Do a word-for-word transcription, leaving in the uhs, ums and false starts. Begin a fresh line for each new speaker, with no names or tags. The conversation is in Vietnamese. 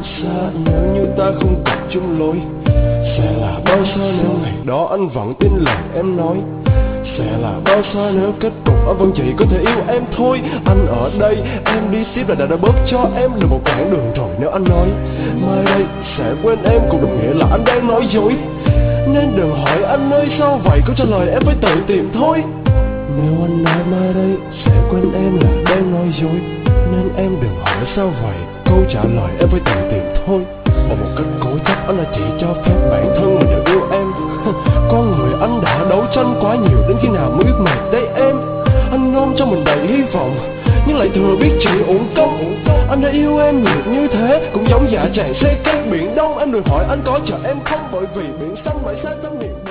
xa nếu như ta không cùng chung lối. Sẽ là bao xa nếu ngày đó anh vẫn tin lời em nói. Sẽ là bao xa nếu kết cục anh vẫn chỉ có thể yêu em thôi. Anh ở đây, em đi tiếp là đã đã bớt cho em được một quãng đường rồi. Nếu anh nói mai đây sẽ quên em cũng đồng nghĩa là anh đang nói dối. Nên đừng hỏi anh ơi sao vậy, câu trả lời em phải tự tìm thôi. Nếu anh nói mai đây sẽ quên em là đang nói dối, nên em đừng hỏi sao vậy, câu trả lời em phải tự tìm thôi. Và một cách cố chấp anh là chỉ cho phép bản thân mình được yêu em. Con người anh đã đấu tranh quá nhiều, đến khi nào mới biết mệt đây em. Anh ôm cho mình đầy hy vọng nhưng lại thừa biết chuyện uổng công. Anh đã yêu em nhiều như thế cũng giống dạ chàng xe cát biển đông. Em đừng hỏi anh có chờ em không, bởi vì biển xanh mãi xa tâm niệm.